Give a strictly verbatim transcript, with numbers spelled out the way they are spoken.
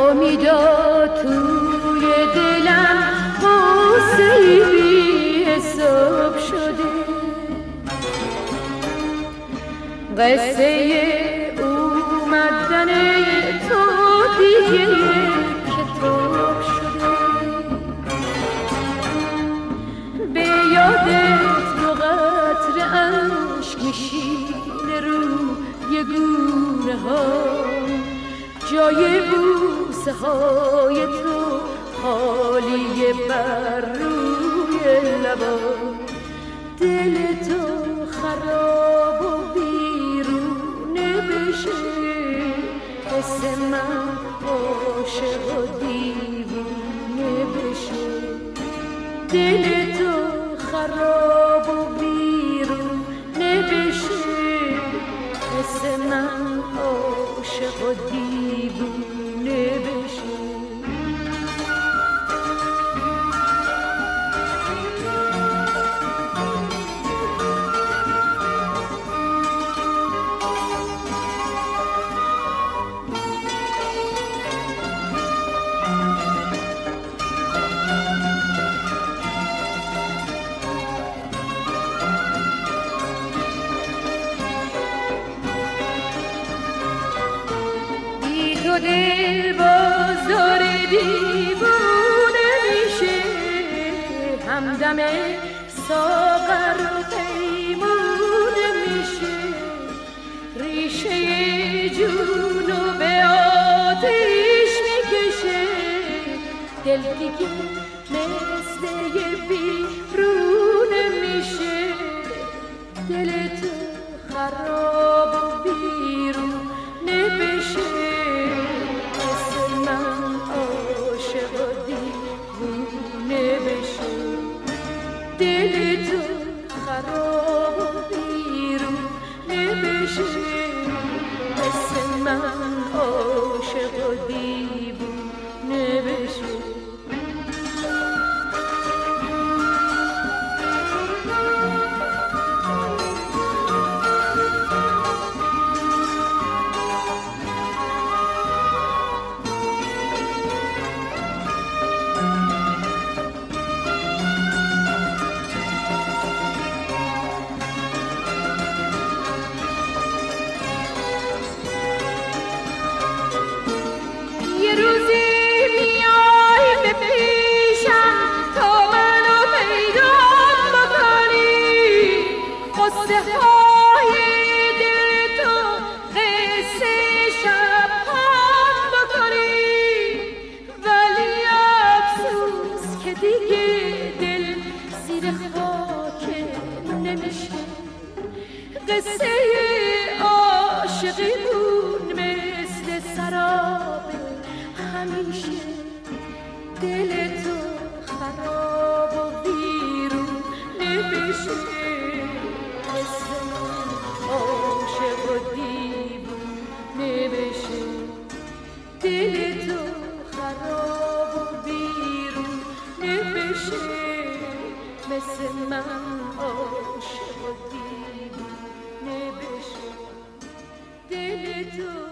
امیدا توی دلم قصه بی حساب شده، قصه اومدن تو دیگه کتاب شده. به یادت دو قطره اشک میشینه روی گونه ها، جای بوسه های تو خالیه بر روی لبا. دل تو خراب و بیرونه بشه، حس من عاشق و دیوونه بشه. دل تو خراب و بیرونه بشه، حس من عاشق و دیوونه بشه. تو دل بازار دیوونه میشه، همدم ساغر و پیمونه میشه. ریشه جونو به آتیش میکشه، دل دیگه مثل یه بیرونه میشه. دل تو خراب و بیرونه بشه، دل تو خراب و بیرونه بشه، مثل من عاشق و دیوونه بشه. قصه عاشقیمون مثل سراب همیشه. دل تو خراب و بیرونه بشه، مثل من عاشق و دیوونه بشه. دل تو خراب و بیرونه بشه، مثل من عاشق و دیوونه بشه. دل تو